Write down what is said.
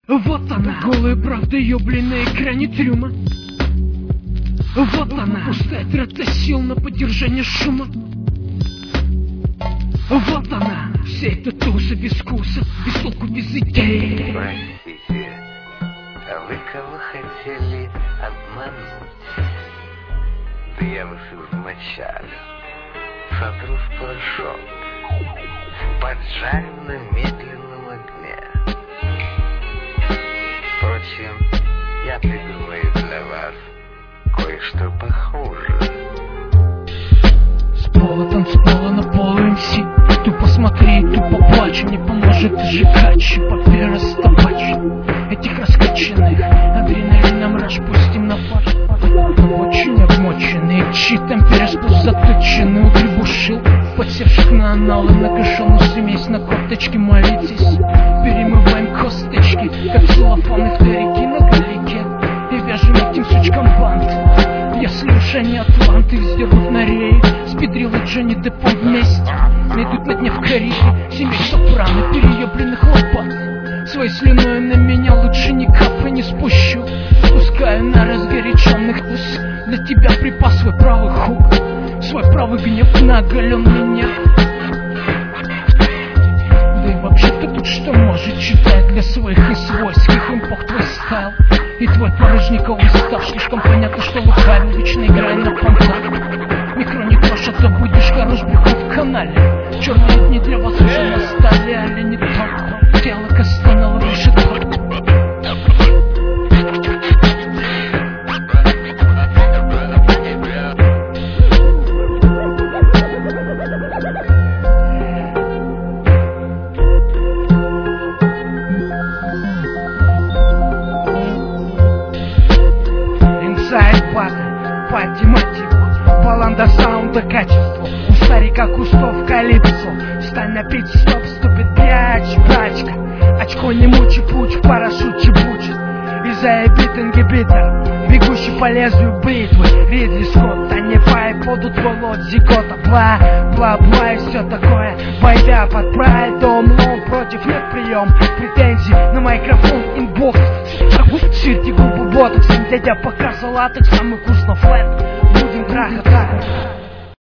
Вот она, голая правда ёбли на экране трюма. Вот она, пустая трата сил на поддержание шума. Вот она, вся эта туса без вкуса, без толку, без идей. Простите, а вы кого хотели обмануть? Да я вас измочалю, сотру в порошок, поджарю на медленном огне. Впрочем, я придумаю для вас кое-что похуже. С пола танцпола на полу МС. Тупо смотри, тупо плачь, не поможет даже качи, поперерастопач. Этих раскачанных адреналином раш пустим на фарш. Очень обмоченные, читом пересплюс заточенный, утребушил подсевших на аналы, накошенную смесь на копточке, молитесь. Перемываем косточки, как целлофаны вторики на галике, и вяжем этим сучкам бант. Если уж они атланты, вздернув на рее, спидрил и Джонни Деппом вместе найдут на дне в Карибе семей сопрано, переебленных лопат. Своей слюной на меня лучше ни капли не спущу. Пускаю на разгоряченных туз для тебя припас свой правый хук, свой правый гнев на оголенный нерв. Да и вообще-то тут что может читать для своих и свойских импорт твой стайл и твой порожниковый став. Слишком понятно, что лукавил, вечно играя на понтах. Микро не крошат, забудешь хорош брехот в канале. Черные дни для вас уже настали, але не тот. Тело Кастанова решето. Пати мотиву, баланда саунда качество. У старика кустов калипсо. Встань на пит-стоп, ступит пяч, прачка. Очко не мучи, пуч, парашют чебучит. И заебит ингибитор, бегущий по лезвию бритвы. Ридли Скотт, а не пай, подут волод зикота. Бла, бла, бла и все такое. Байда подправить дом, лом, против нет прием. Претензий на микрофон, инбокс. Сырьте губы ботоксом, дядя показал латекс. Самый вкусно флэт, будем трахаться.